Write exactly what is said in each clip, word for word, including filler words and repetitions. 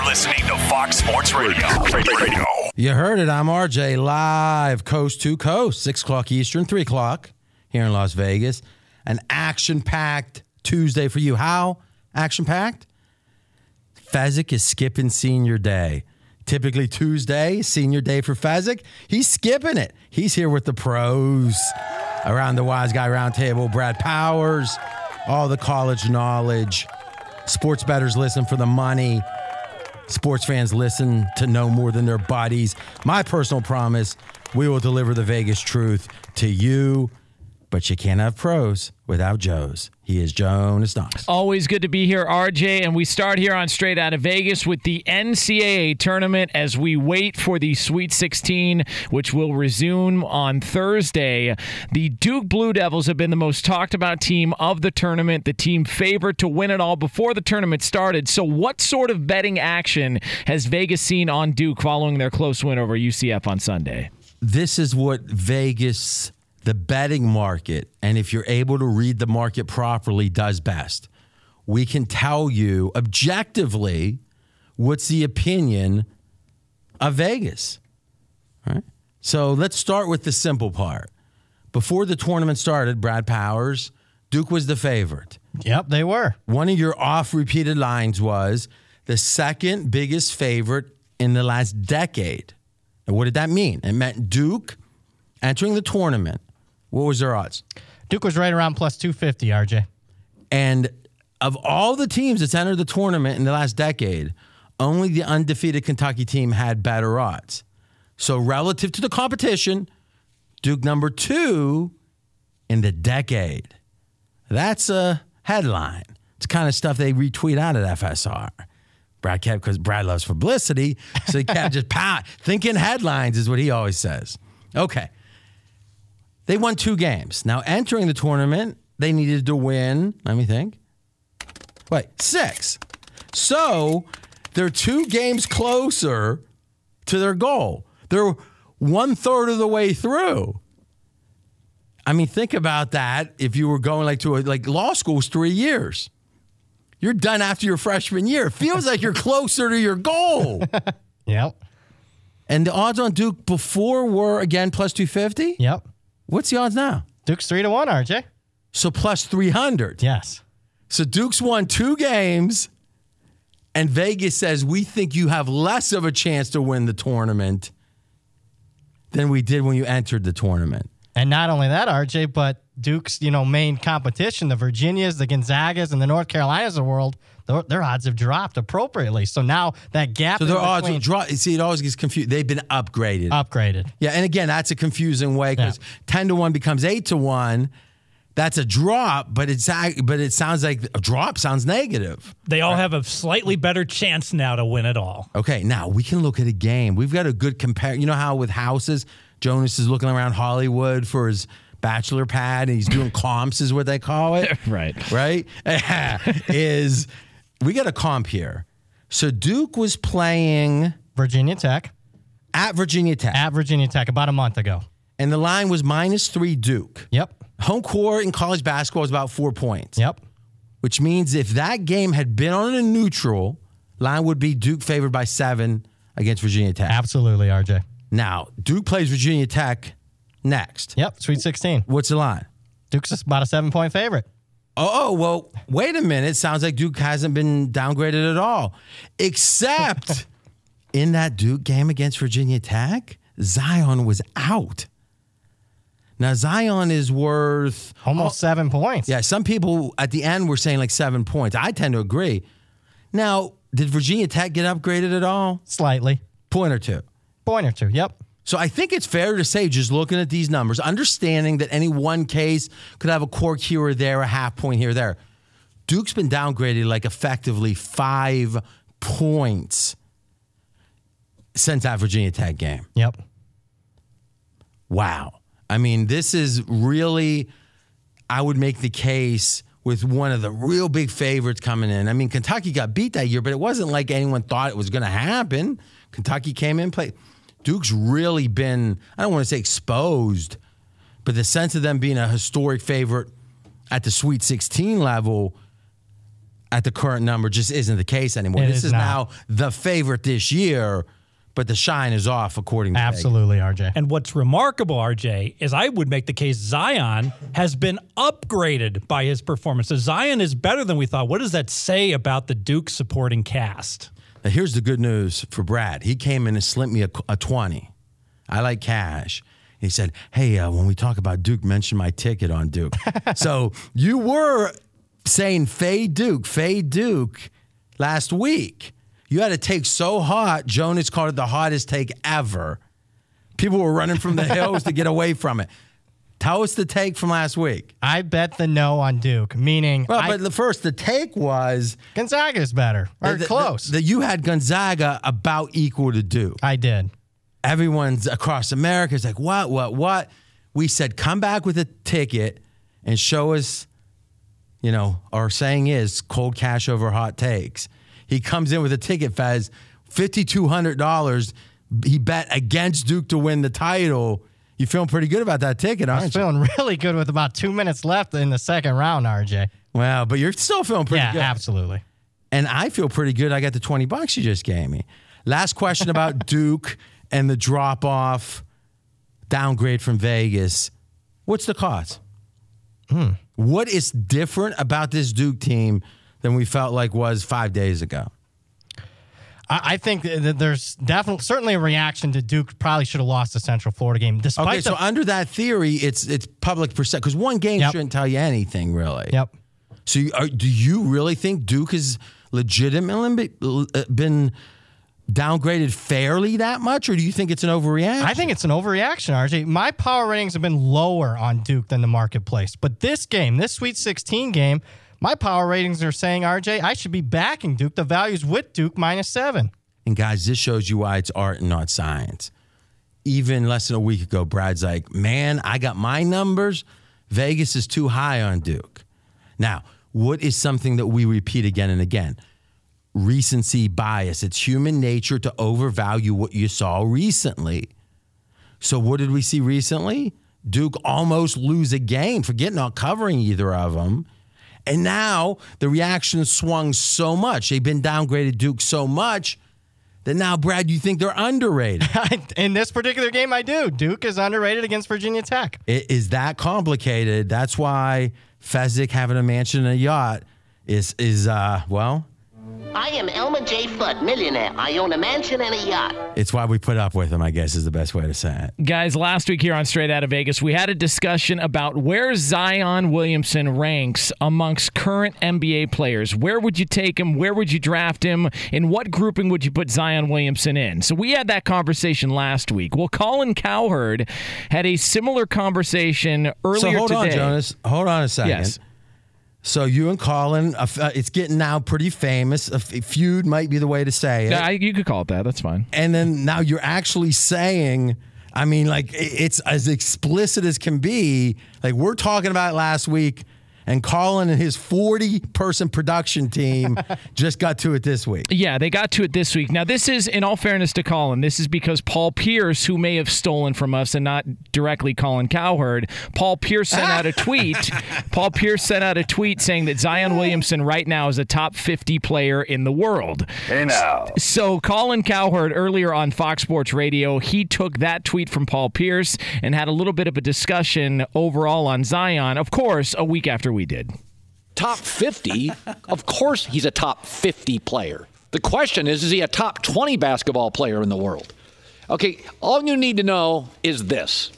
listening to Fox Sports Radio. Radio. You heard it. I'm R J, live coast to coast, six o'clock Eastern, three o'clock here in Las Vegas. An action-packed Tuesday for you. How action-packed? Fezzik is skipping senior day. Typically Tuesday, senior day for Fezzik. He's skipping it. He's here with the pros around the Wise Guy Roundtable. Brad Powers, all the college knowledge. Sports bettors listen for the money. Sports fans listen to know more than their buddies. My personal promise, we will deliver the Vegas truth to you, but you can't have pros without Joes. He is Jonas Knox. Always good to be here, R J, and we start here on Straight Outta Vegas with the N C double A tournament as we wait for the Sweet sixteen, which will resume on Thursday. The Duke Blue Devils have been the most talked about team of the tournament, the team favored to win it all before the tournament started. So what sort of betting action has Vegas seen on Duke following their close win over U C F on Sunday? This is what Vegas, the betting market, and if you're able to read the market properly, does best. We can tell you objectively what's the opinion of Vegas. All right? So let's start with the simple part. Before the tournament started, Brad Powers, Duke was the favorite. Yep, they were. One of your off-repeated lines was the second biggest favorite in the last decade. And what did that mean? It meant Duke entering the tournament. What was their odds? Duke was right around plus two fifty, R J. And of all the teams that's entered the tournament in the last decade, only the undefeated Kentucky team had better odds. So relative to the competition, Duke number two in the decade. That's a headline. It's the kind of stuff they retweet out at F S R. Brad kept, because Brad loves publicity, so he kept just pow, thinking headlines is what he always says. Okay. They won two games. Now, entering the tournament, they needed to win, let me think. Wait, six. So, they're two games closer to their goal. They're one-third of the way through. I mean, think about that. If you were going like to a, like law school is three years. You're done after your freshman year. It feels like you're closer to your goal. Yep. And the odds on Duke before were, again, plus two fifty? Yep. What's the odds now? Duke's three to one, R J. So plus three hundred. Yes. So Duke's won two games, and Vegas says, we think you have less of a chance to win the tournament than we did when you entered the tournament. And not only that, R J, but Duke's, you know, main competition, the Virginias, the Gonzagas, and the North Carolinas of the world, their, their odds have dropped appropriately. So now that gap So their odds between, will drop. See, it always gets confused. They've been upgraded. upgraded. Yeah, and again, that's a confusing way because Yeah. ten to one becomes eight to one. That's a drop, but it's but it sounds like a drop sounds negative. They all have a slightly better chance now to win it all. Okay, now we can look at a game. We've got a good compare. You know how with houses, Jonas is looking around Hollywood for his bachelor pad, and he's doing comps, is what they call it. Right. Right? is we got a comp here. So Duke was playing Virginia Tech. at Virginia Tech, At Virginia Tech about a month ago. and the line was minus three Duke. Yep. Home court in college basketball is about four points. Yep. Which means if that game had been on a neutral, line would be Duke favored by seven against Virginia Tech. Absolutely, R J. Now, Duke plays Virginia Tech next. Yep. Sweet sixteen. What's the line? Duke's about a seven-point favorite. Oh, well, wait a minute. Sounds like Duke hasn't been downgraded at all. Except in that Duke game against Virginia Tech, Zion was out. Now, Zion is worth... Almost oh, seven points. Yeah, some people at the end were saying like seven points. I tend to agree. Now, did Virginia Tech get upgraded at all? Slightly. Point or two. Point or two. Yep. So I think it's fair to say, just looking at these numbers, understanding that any one case could have a quirk here or there, a half point here or there. Duke's been downgraded like effectively five points since that Virginia Tech game. Yep. Wow. I mean, this is really, I would make the case with one of the real big favorites coming in. I mean, Kentucky got beat that year, but it wasn't like anyone thought it was going to happen. Kentucky came in, played. Duke's really been, I don't want to say exposed, but the sense of them being a historic favorite at the Sweet sixteen level, at the current number just isn't the case anymore. It this is is not. now the favorite this year, but the shine is off according to Vegas. Absolutely, R J. And what's remarkable, R J, is I would make the case Zion has been upgraded by his performance. So Zion is better than we thought. What does that say about the Duke supporting cast? Now, here's the good news for Brad. He came in and slipped me a, a twenty. I like cash. He said, hey, uh, when we talk about Duke, mention my ticket on Duke. So you were saying fade Duke, fade Duke last week. You had a take so hot, Jonas called it the hottest take ever. People were running from the hills to get away from it. Tell us the take from last week. I bet the no on Duke, meaning Well, I, but the first, the take was Gonzaga's better or the- close. That you had Gonzaga about equal to Duke. I did. Everyone's across America is like, what, what, what? We said, come back with a ticket and show us, you know, our saying is cold cash over hot takes. He comes in with a ticket, Fez, five thousand two hundred dollars. He bet against Duke to win the title. You feeling pretty good about that ticket, I aren't was you? feeling really good with about two minutes left in the second round, R J. Well, but you're still feeling pretty Yeah, good. absolutely. And I feel pretty good. I got the twenty bucks you just gave me. Last question about Duke and the drop off downgrade from Vegas. What's the cost? Hmm. What is different about this Duke team than we felt like was five days ago? I, I think that there's definitely certainly a reaction to Duke probably should have lost the Central Florida game. Despite Okay, the, so under that theory, it's it's public percent because one game Yep. shouldn't tell you anything really. Yep. So you, are, do you really think Duke has legitimately been downgraded fairly that much, or do you think it's an overreaction? I think it's an overreaction, R J. My power ratings have been lower on Duke than the marketplace. But this game, this Sweet sixteen game, my power ratings are saying, R J, I should be backing Duke. The value's with Duke minus seven. And guys, this shows you why it's art and not science. Even less than a week ago, Brad's like, man, I got my numbers. Vegas is too high on Duke. Now, what is something that we repeat again and again? Recency bias. It's human nature to overvalue what you saw recently. So what did we see recently? Duke almost lose a game. Forget not covering either of them. And now the reaction swung so much. They've been downgraded Duke so much that now, Brad, you think they're underrated. In this particular game, I do. Duke is underrated against Virginia Tech. It is that complicated. That's why Fezzik having a mansion and a yacht is, is uh, well... I am Elmer J. Fudd, millionaire. I own a mansion and a yacht. It's why we put up with him, I guess, is the best way to say it. Guys, last week here on Straight Outta Vegas, we had a discussion about where Zion Williamson ranks amongst current N B A players. Where would you take him? Where would you draft him? In what grouping would you put Zion Williamson in? So we had that conversation last week. Well, Colin Cowherd had a similar conversation earlier So hold today. on, Jonas. Hold on a second. Yes. So you and Colin, uh, it's getting now pretty famous. A f- feud might be the way to say it. Yeah, I, you could call it that. That's fine. And then now you're actually saying, I mean, like, it's as explicit as can be. Like, we're talking about it last week, and Colin and his forty-person production team just got to it this week. Yeah, they got to it this week. Now, this is, in all fairness to Colin, this is because Paul Pierce, who may have stolen from us and not directly Colin Cowherd, Paul Pierce sent out a tweet. Paul Pierce sent out a tweet saying that Zion Williamson right now is a top fifty player in the world. Hey now. So Colin Cowherd earlier on Fox Sports Radio, he took that tweet from Paul Pierce and had a little bit of a discussion overall on Zion, of course, a week after we did. Top fifty? Of course he's a top fifty player. The question is, is he a top twenty basketball player in the world? Okay, all you need to know is this.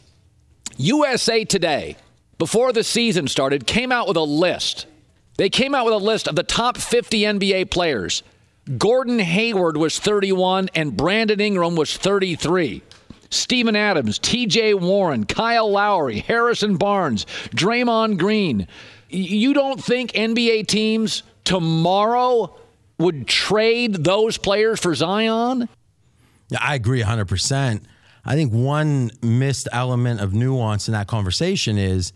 U S A Today, before the season started, came out with a list. They came out with a list of the top fifty N B A players. Gordon Hayward was thirty-one and Brandon Ingram was thirty-three. Steven Adams, T J Warren, Kyle Lowry, Harrison Barnes, Draymond Green. You don't think N B A teams tomorrow would trade those players for Zion? Yeah, I agree one hundred percent. I think one missed element of nuance in that conversation is,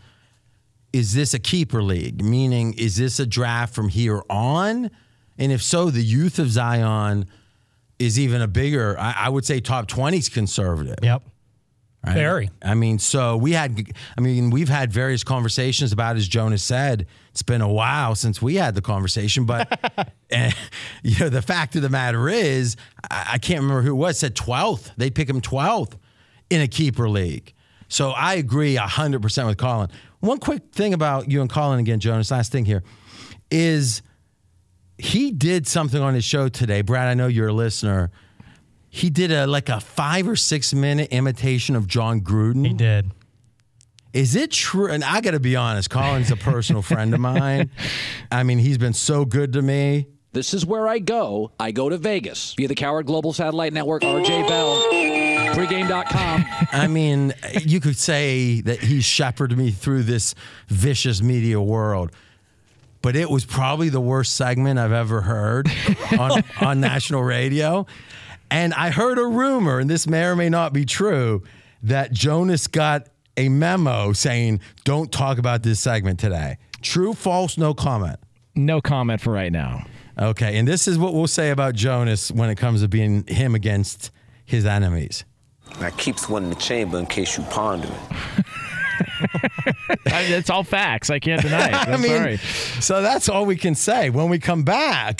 is this a keeper league? Meaning, is this a draft from here on? And if so, the youth of Zion is even a bigger, I, I would say top twenty is conservative. Yep. Right? Very. I mean, so we had, I mean, we've had various conversations about, as Jonas said, it's been a while since we had the conversation, but and, you know, the fact of the matter is, I, I can't remember who it was, said twelfth. They'd pick him twelfth in a keeper league. So I agree one hundred percent with Colin. One quick thing about you and Colin again, Jonas, last thing here, is he did something on his show today. Brad, I know you're a listener. He did a like a five or six minute imitation of John Gruden. He did. Is it true? And I got to be honest, Colin's a personal friend of mine. I mean, he's been so good to me. This is where I go. I go to Vegas via the Coward Global Satellite Network, R J Bell, pregame dot com. I mean, you could say that he shepherded me through this vicious media world. But it was probably the worst segment I've ever heard on, on national radio. And I heard a rumor, and this may or may not be true, that Jonas got a memo saying, don't talk about this segment today. True, false, no comment? No comment for right now. Okay, and this is what we'll say about Jonas when it comes to being him against his enemies. I keeps one in the chamber in case you ponder it. It's all facts. I can't deny it. I'm I mean, sorry. So that's all we can say. When we come back...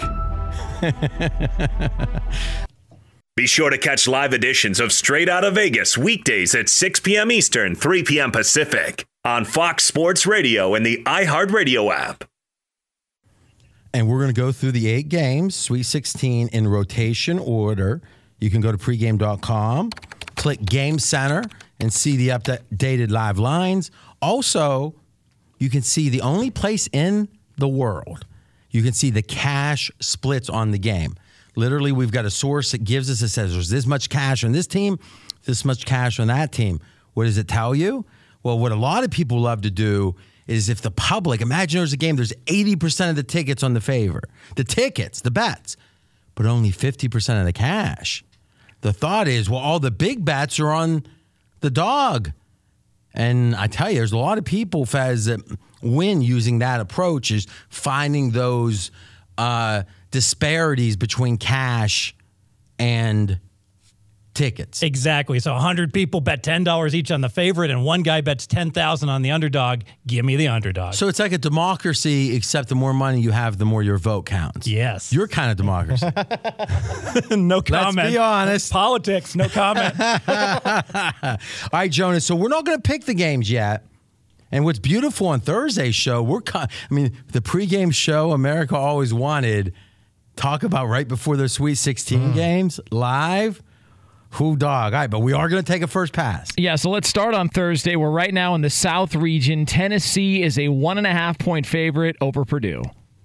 Be sure to catch live editions of Straight Outta Vegas weekdays at six p.m. Eastern, three p.m. Pacific on Fox Sports Radio and the iHeartRadio app. And we're going to go through the eight games, Sweet sixteen, in rotation order. You can go to pregame dot com, click Game Center, and see the updated live lines. Also, you can see the only place in the world you can see the cash splits on the game. Literally, we've got a source that gives us, it says there's this much cash on this team, this much cash on that team. What does it tell you? Well, what a lot of people love to do is if the public, imagine there's a game, there's eighty percent of the tickets on the favor. The tickets, the bets, but only fifty percent of the cash. The thought is, well, all the big bets are on the dog. And I tell you, there's a lot of people, Fez, that win using that approach, is finding those uh, disparities between cash and tickets. Exactly. So one hundred people bet ten dollars each on the favorite, and one guy bets ten thousand dollars on the underdog. Give me the underdog. So it's like a democracy, except the more money you have, the more your vote counts. Yes. Your kind of democracy. No comment. Let's be honest. Politics, no comment. All right, Jonas, so we're not going to pick the games yet. And what's beautiful on Thursday's show, we're, I mean, the pregame show America always wanted, talk about right before the Sweet sixteen mm. games, live. Who dog? All right, but we are going to take a first pass. Yeah, so let's start on Thursday. We're right now in the South region. Tennessee is a one and a half point favorite over Purdue.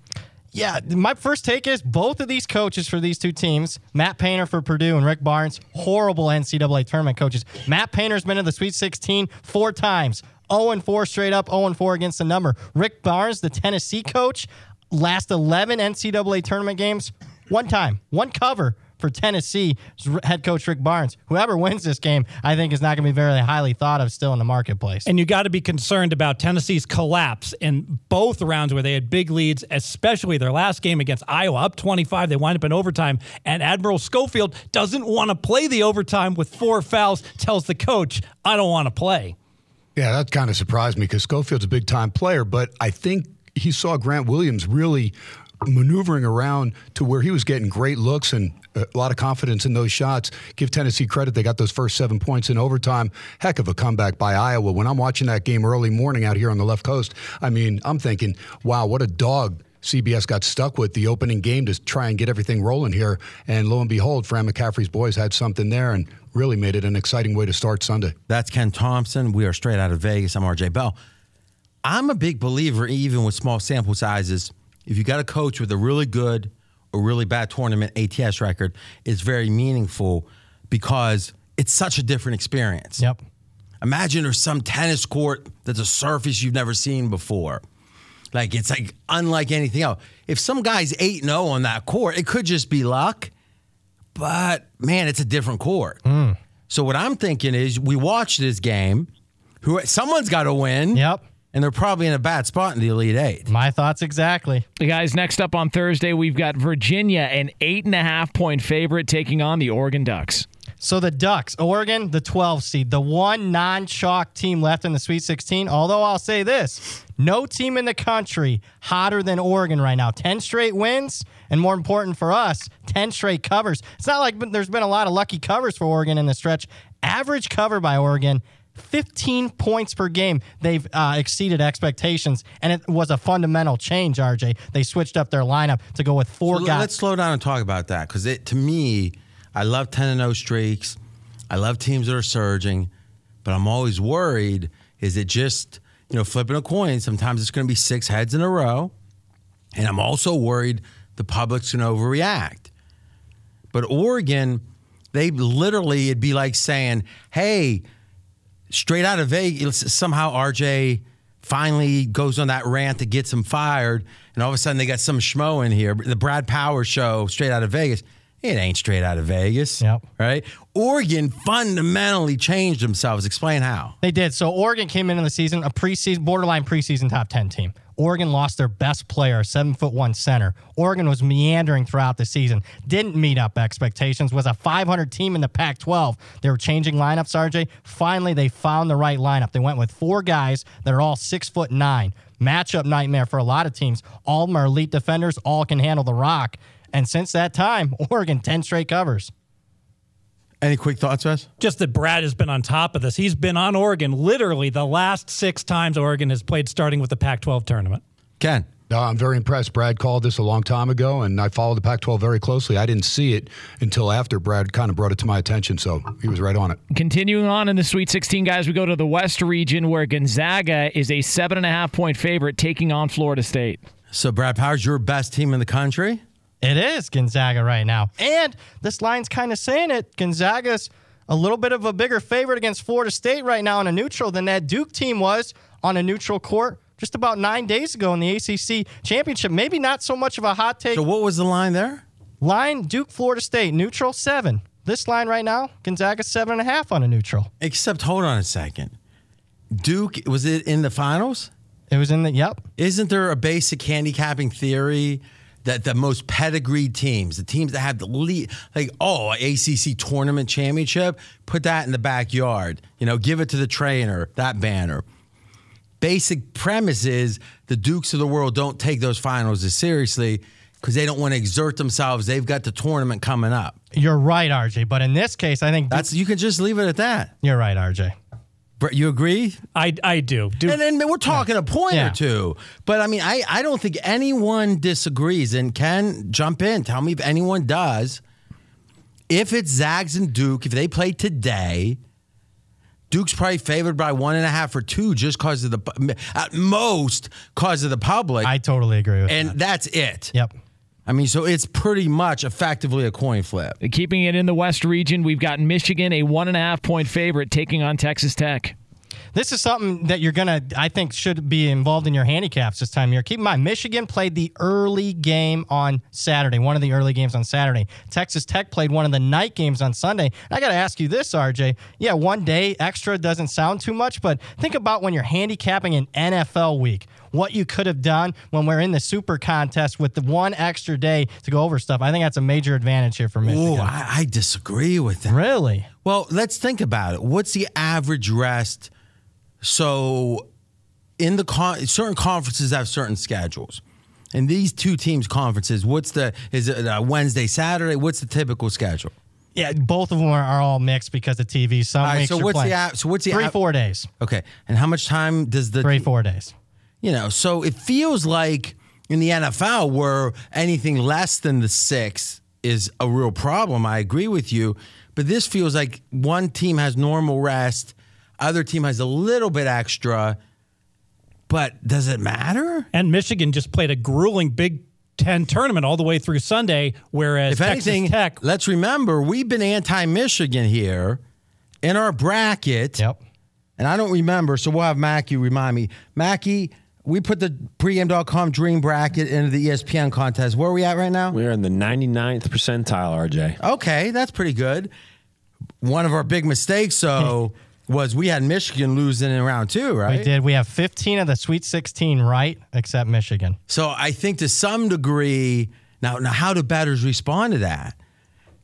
Yeah, my first take is both of these coaches for these two teams, Matt Painter for Purdue and Rick Barnes, horrible N C double A tournament coaches. Matt Painter's been in the Sweet sixteen four times, oh and four straight up, oh and four against the number. Rick Barnes, the Tennessee coach, last eleven N C double A tournament games, one time, one cover for Tennessee, head coach Rick Barnes. Whoever wins this game, I think, is not going to be very highly thought of still in the marketplace. And you got to be concerned about Tennessee's collapse in both rounds where they had big leads, especially their last game against Iowa, up twenty-five. They wind up in overtime, and Admiral Schofield doesn't want to play the overtime with four fouls, tells the coach, I don't want to play. Yeah, that kind of surprised me because Schofield's a big-time player, but I think he saw Grant Williams really maneuvering around to where he was getting great looks and a lot of confidence in those shots. Give Tennessee credit. They got those first seven points in overtime. Heck of a comeback by Iowa. When I'm watching that game early morning out here on the left coast, I mean, I'm thinking, wow, what a dog C B S got stuck with the opening game to try and get everything rolling here. And lo and behold, Fran McCaffrey's boys had something there and really made it an exciting way to start Sunday. That's Ken Thompson. We are straight out of Vegas. I'm R J Bell. I'm a big believer, even with small sample sizes, if you got a coach with a really good or really bad tournament A T S record, it's very meaningful because it's such a different experience. Yep. Imagine there's some tennis court that's a surface you've never seen before. Like, it's like unlike anything else. If some guy's eight and oh on that court, it could just be luck. But, man, it's a different court. Mm. So what I'm thinking is we watch this game. Who Someone's got to win. Yep. And they're probably in a bad spot in the Elite Eight. My thoughts exactly. The guys, next up on Thursday, we've got Virginia, an eight and a half point favorite, taking on the Oregon Ducks. So the Ducks, Oregon, the twelve seed, the one non-chalk team left in the Sweet sixteen. Although I'll say this, no team in the country hotter than Oregon right now. ten straight wins, and more important for us, ten straight covers. It's not like there's been a lot of lucky covers for Oregon in the stretch. Average cover by Oregon, fifteen points per game. They've uh, exceeded expectations, and it was a fundamental change, R J. They switched up their lineup to go with four so guys. Let's slow down and talk about that, because it to me, I love ten and oh streaks. I love teams that are surging, but I'm always worried, is it just, you know, flipping a coin? Sometimes it's going to be six heads in a row, and I'm also worried the public's going to overreact. But Oregon, they literally, it'd be like saying, hey, straight out of Vegas, somehow R J finally goes on that rant that gets him fired, and all of a sudden they got some schmo in here. The Brad Powers show, straight out of Vegas. It ain't straight out of Vegas, yep. right? Oregon fundamentally changed themselves. Explain how. They did. So Oregon came into the season a preseason, borderline preseason top ten team. Oregon lost their best player, seven foot one center. Oregon was meandering throughout the season, didn't meet up expectations, was a five hundred team in the Pac twelve. They were changing lineups, R J. Finally, they found the right lineup. They went with four guys that are all six foot nine. Matchup nightmare for a lot of teams. All of them are elite defenders, all can handle the rock. And since that time, Oregon, ten straight covers. Any quick thoughts, Wes? Just that Brad has been on top of this. He's been on Oregon literally the last six times Oregon has played, starting with the Pac twelve tournament. Ken? No, I'm very impressed. Brad called this a long time ago, and I followed the Pac twelve very closely. I didn't see it until after Brad kind of brought it to my attention, so he was right on it. Continuing on in the Sweet sixteen, guys, we go to the West region where Gonzaga is a seven and a half point favorite taking on Florida State. So, Brad Powers, your best team in the country? It is Gonzaga right now. And this line's kind of saying it. Gonzaga's a little bit of a bigger favorite against Florida State right now on a neutral than that Duke team was on a neutral court just about nine days ago in the A C C championship. Maybe not so much of a hot take. So what was the line there? Line, Duke, Florida State, neutral, seven. This line right now, Gonzaga seven and a half on a neutral. Except, hold on a second. Duke, was it in the finals? It was in the, yep. Isn't there a basic handicapping theory that the most pedigreed teams, the teams that have the lead, like, oh, A C C tournament championship, put that in the backyard. You know, give it to the trainer, that banner. Basic premise is the Dukes of the world don't take those finals as seriously because they don't want to exert themselves. They've got the tournament coming up. You're right, R J. But in this case, I think that's you can just leave it at that. You're right, R J. You agree? I, I do. do. And then we're talking yeah. a point yeah. or two. But, I mean, I, I don't think anyone disagrees. And Ken, jump in. Tell me if anyone does. If it's Zags and Duke, if they play today, Duke's probably favored by one and a half or two just because of the, at most, because of the public. I totally agree with and that. And that's it. Yep. I mean, so it's pretty much effectively a coin flip. Keeping it in the West region, we've got Michigan, a one and a half point favorite, taking on Texas Tech. This is something that you're going to, I think, should be involved in your handicaps this time of year. Keep in mind, Michigan played the early game on Saturday, one of the early games on Saturday. Texas Tech played one of the night games on Sunday. I got to ask you this, R J. Yeah, one day extra doesn't sound too much, but think about when you're handicapping an N F L week, what you could have done when we're in the super contest with the one extra day to go over stuff. I think that's a major advantage here for Michigan. Oh, I, I disagree with that. Really? Well, let's think about it. What's the average rest? So, in the con- certain conferences have certain schedules, and these two teams' conferences, what's the is it a Wednesday, Saturday? What's the typical schedule? Yeah, both of them are, are all mixed because of T V. Some all right, weeks so are what's playing. the app? So what's the three app? four days? Okay, and how much time does the three four days? You know, so it feels like in the N F L where anything less than the six is a real problem. I agree with you, but this feels like one team has normal rest. Other team has a little bit extra, but does it matter? And Michigan just played a grueling Big Ten tournament all the way through Sunday, whereas if Texas anything, Tech... Let's remember, we've been anti-Michigan here in our bracket. Yep. And I don't remember, so we'll have Mackie remind me. Mackie, we put the pregame dot com dream bracket into the E S P N contest. Where are we at right now? We're in the ninety-ninth percentile, R J. Okay, that's pretty good. One of our big mistakes, so... was we had Michigan losing in round two, right? We did. We have fifteen of the Sweet sixteen right, except Michigan. So I think to some degree, now, now how do bettors respond to that?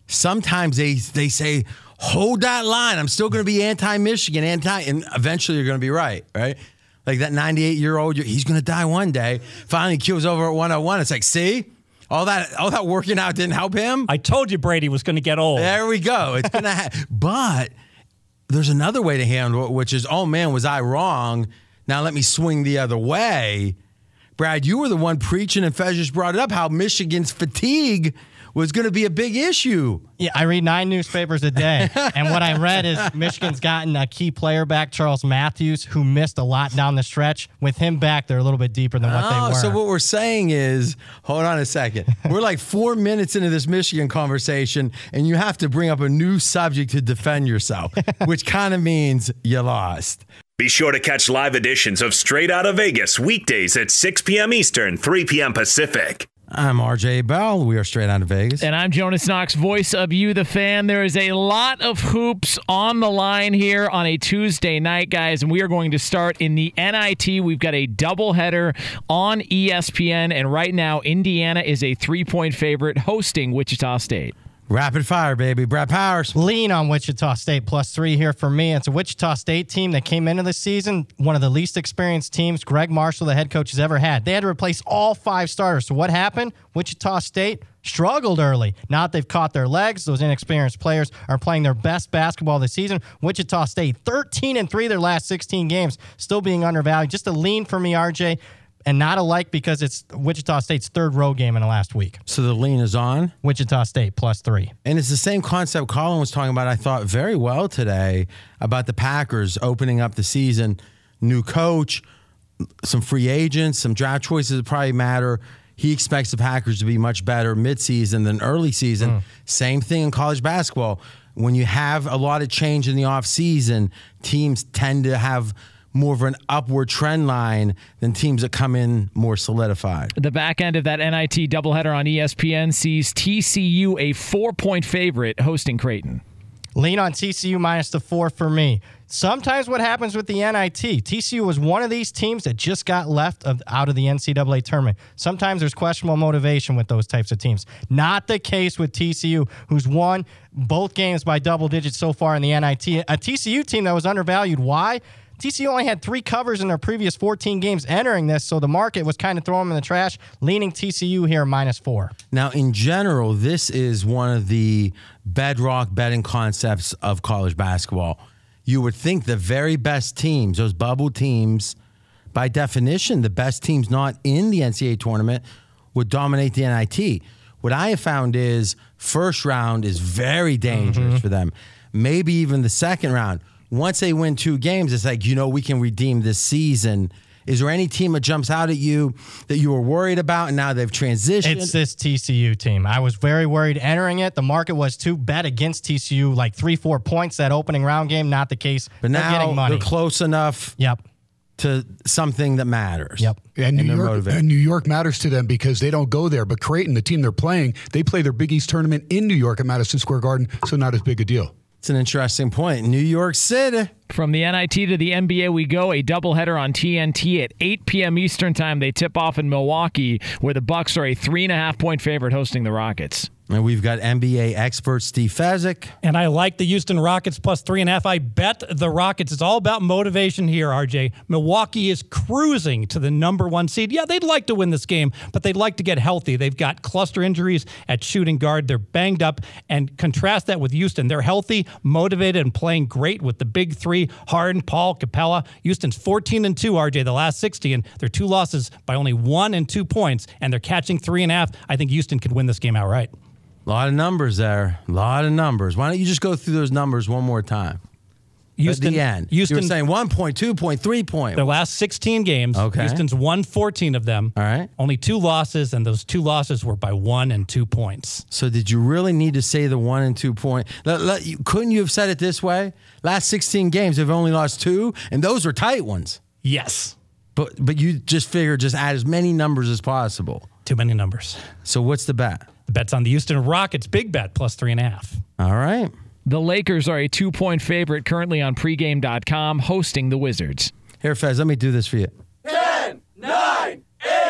sometimes they they say, hold that line. I'm still going to be anti-Michigan, anti, and eventually you're going to be right, right? Like that ninety-eight-year-old, he's going to die one day. Finally, Q's over at one oh one. It's like, see? All that all that working out didn't help him. I told you Brady was going to get old. There we go. It's going to happen. But there's another way to handle it, which is, oh, man, was I wrong? Now let me swing the other way. Brad, you were the one preaching, and Fez just brought it up, how Michigan's fatigue was going to be a big issue. Yeah, I read nine newspapers a day, and what I read is Michigan's gotten a key player back, Charles Matthews, who missed a lot down the stretch. With him back, they're a little bit deeper than what oh, they were. So what we're saying is, hold on a second. We're like four minutes into this Michigan conversation, and you have to bring up a new subject to defend yourself, which kind of means you lost. Be sure to catch live editions of Straight Outta Vegas weekdays at six p.m. Eastern, three p.m. Pacific. I'm R J Bell. We are Straight Outta Vegas. And I'm Jonas Knox, voice of You, the Fan. There is a lot of hoops on the line here on a Tuesday night, guys, and we are going to start in the N I T. We've got a doubleheader on E S P N, and right now Indiana is a three-point favorite hosting Wichita State. Rapid fire, baby. Brad Powers. Lean on Wichita State plus three here for me. It's a Wichita State team that came into the season, one of the least experienced teams Greg Marshall, the head coach, has ever had. They had to replace all five starters. So what happened? Wichita State struggled early. Now that they've caught their legs, those inexperienced players are playing their best basketball this season. Wichita State, thirteen and three their last sixteen games, still being undervalued. Just a lean for me, R J. And not a like because it's Wichita State's third road game in the last week. So the lean is on? Wichita State plus three. And it's the same concept Colin was talking about, I thought, very well today about the Packers opening up the season. New coach, some free agents, some draft choices that probably matter. He expects the Packers to be much better midseason than early season. Mm. Same thing in college basketball. When you have a lot of change in the offseason, teams tend to have more of an upward trend line than teams that come in more solidified. The back end of that N I T doubleheader on E S P N sees T C U a four-point favorite hosting Creighton. Lean on T C U minus the four for me. Sometimes what happens with the N I T, T C U was one of these teams that just got left of, out of the N C double A tournament. Sometimes there's questionable motivation with those types of teams. Not the case with T C U, who's won both games by double digits so far in the N I T. A T C U team that was undervalued. Why? T C U only had three covers in their previous fourteen games entering this, so the market was kind of throwing them in the trash, leaning T C U here minus four. Now, in general, this is one of the bedrock betting concepts of college basketball. You would think the very best teams, those bubble teams, by definition, the best teams not in the N C double A tournament would dominate the N I T. What I have found is first round is very dangerous mm-hmm. for them. Maybe even the second round. Once they win two games, it's like, you know, we can redeem this season. Is there any team that jumps out at you that you were worried about and now they've transitioned? It's this T C U team. I was very worried entering it. The market was to bet against T C U like three, four points that opening round game. Not the case. But they're now getting money. They're close enough yep. to something that matters. Yep. And, and New York, and New York matters to them because they don't go there. But Creighton, the team they're playing, they play their Big East tournament in New York at Madison Square Garden, so not as big a deal. It's an interesting point. New York City. From the N I T to the N B A we go. A doubleheader on T N T at eight p.m. Eastern time. They tip off in Milwaukee, where the Bucks are a three and a half point favorite hosting the Rockets. And we've got N B A expert Steve Fezzik. And I like the Houston Rockets plus three and a half. I bet the Rockets. It's all about motivation here, R J. Milwaukee is cruising to the number one seed. Yeah, they'd like to win this game, but they'd like to get healthy. They've got cluster injuries at shooting guard. They're banged up. And contrast that with Houston. They're healthy, motivated, and playing great with the big three, Harden, Paul, Capella. Houston's fourteen and two, R J, the last sixty, and their two losses by only one and two points, and they're catching three and a half. I think Houston could win this game outright. A lot of numbers there. A lot of numbers. Why don't you just go through those numbers one more time? Houston, At the end. Houston, you were saying one point, two point, three point. Their last sixteen games, okay. Houston's won fourteen of them. All right. Only two losses, and those two losses were by one and two points. So did you really need to say the one and two point? Let, let, you, couldn't you have said it this way? Last sixteen games, they've only lost two, and those were tight ones. Yes. But but you just figured just add as many numbers as possible. Too many numbers. So what's the bet? The bet's on the Houston Rockets. Big bet, plus three and a half. All right. The Lakers are a two-point favorite currently on pregame dot com, hosting the Wizards. Here, Fez, let me do this for you. Ten, nine, eight,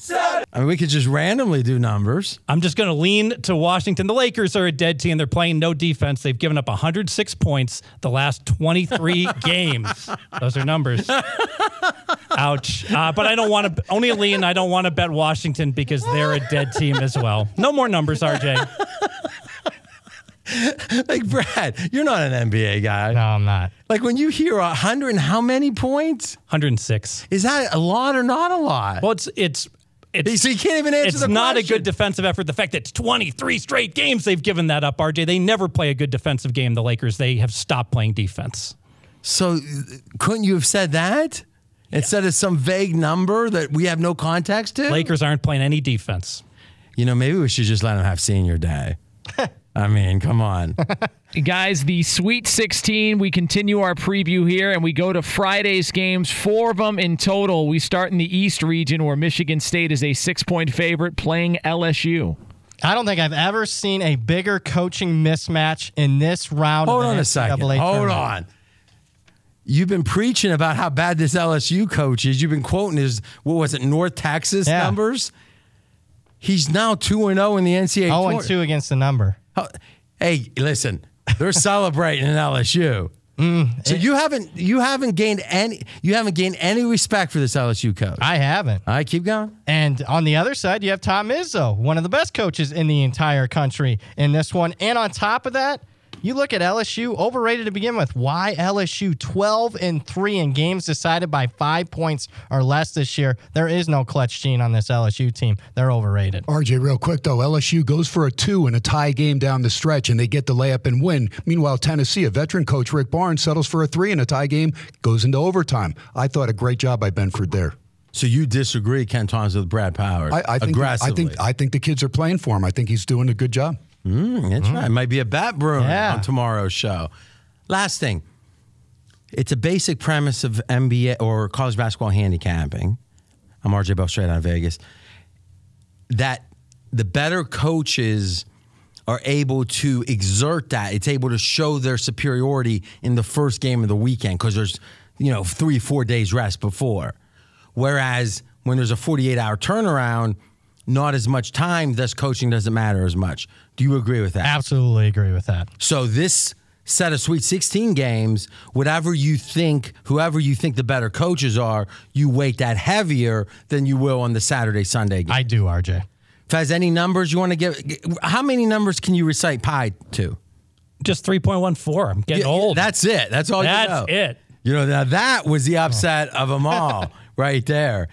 I mean, we could just randomly do numbers. I'm just going to lean to Washington. The Lakers are a dead team. They're playing no defense. They've given up one hundred six points the last twenty-three games. Those are numbers. Ouch. Uh, but I don't want to, only a lean. I don't want to bet Washington because they're a dead team as well. No more numbers, R J. Like, Brad, you're not an N B A guy. No, I'm not. Like, when you hear one hundred and how many points? one hundred six. Is that a lot or not a lot? Well, it's it's it's so you can't even answer it's the not question. a good defensive effort. The fact that it's twenty-three straight games they've given that up, R J. They never play a good defensive game, the Lakers. They have stopped playing defense. So couldn't you have said that? Instead of some vague number that we have no context to? Lakers aren't playing any defense. You know, maybe we should just let them have senior day. I mean, come on. Guys, the Sweet sixteen, we continue our preview here, and we go to Friday's games, four of them in total. We start in the East region, where Michigan State is a six-point favorite playing L S U. I don't think I've ever seen a bigger coaching mismatch in this round Hold of the on a N C double A second. Hold tournament. on. You've been preaching about how bad this L S U coach is. You've been quoting his, what was it, North Texas Yeah. numbers? He's now two and oh in the N C double A oh tournament. and two against the number. Hey, listen, they're celebrating in L S U. Mm, so it, you haven't you haven't gained any you haven't gained any respect for this L S U coach. I haven't. All right, keep going. And on the other side, you have Tom Izzo, one of the best coaches in the entire country in this one. And on top of that, you look at L S U, overrated to begin with. Why L S U twelve and three in games decided by five points or less this year? There is no clutch gene on this L S U team. They're overrated. R J, real quick, though, L S U goes for a two in a tie game down the stretch, and they get the layup and win. Meanwhile, Tennessee, a veteran coach, Rick Barnes, settles for a three in a tie game, goes into overtime. I thought a great job by Benford there. So you disagree, Ken Thomas, with Brad Powers? I, I think, aggressively. I think I think the kids are playing for him. I think he's doing a good job. Mm, that's mm. right. It might be a bat bruin yeah. on tomorrow's show. Last thing. It's a basic premise of N B A or college basketball handicapping. I'm R J Bell, straight out of Vegas. That the better coaches are able to exert that. It's able to show their superiority in the first game of the weekend because there's, you know, three, four days rest before. Whereas when there's a forty-eight hour turnaround, not as much time, thus coaching doesn't matter as much. Do you agree with that? Absolutely agree with that. So this set of Sweet sixteen games, whatever you think, whoever you think the better coaches are, you weight that heavier than you will on the Saturday, Sunday game. I do, R J. Fez, any numbers you want to give? How many numbers can you recite pi to? Just three point one four. I'm getting yeah, old. That's it. That's all that's you know. That's it. You know, now that was the upset oh. of them all right there.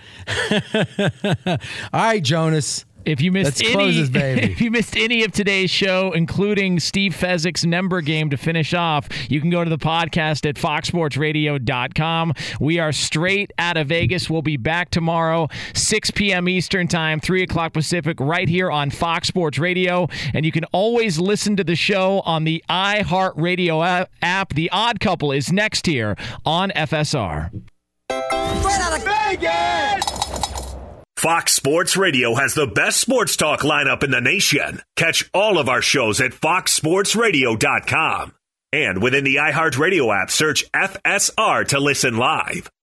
All right, Jonas. If you missed Let's any, close this baby. If you missed any of today's show, including Steve Fezzik's number game to finish off, you can go to the podcast at fox sports radio dot com. We are straight out of Vegas. We'll be back tomorrow, six p.m. Eastern Time, three o'clock Pacific, right here on Fox Sports Radio. And you can always listen to the show on the iHeartRadio app. The Odd Couple is next here on F S R. Straight out of Vegas! Fox Sports Radio has the best sports talk lineup in the nation. Catch all of our shows at fox sports radio dot com. And within the iHeartRadio app, search F S R to listen live.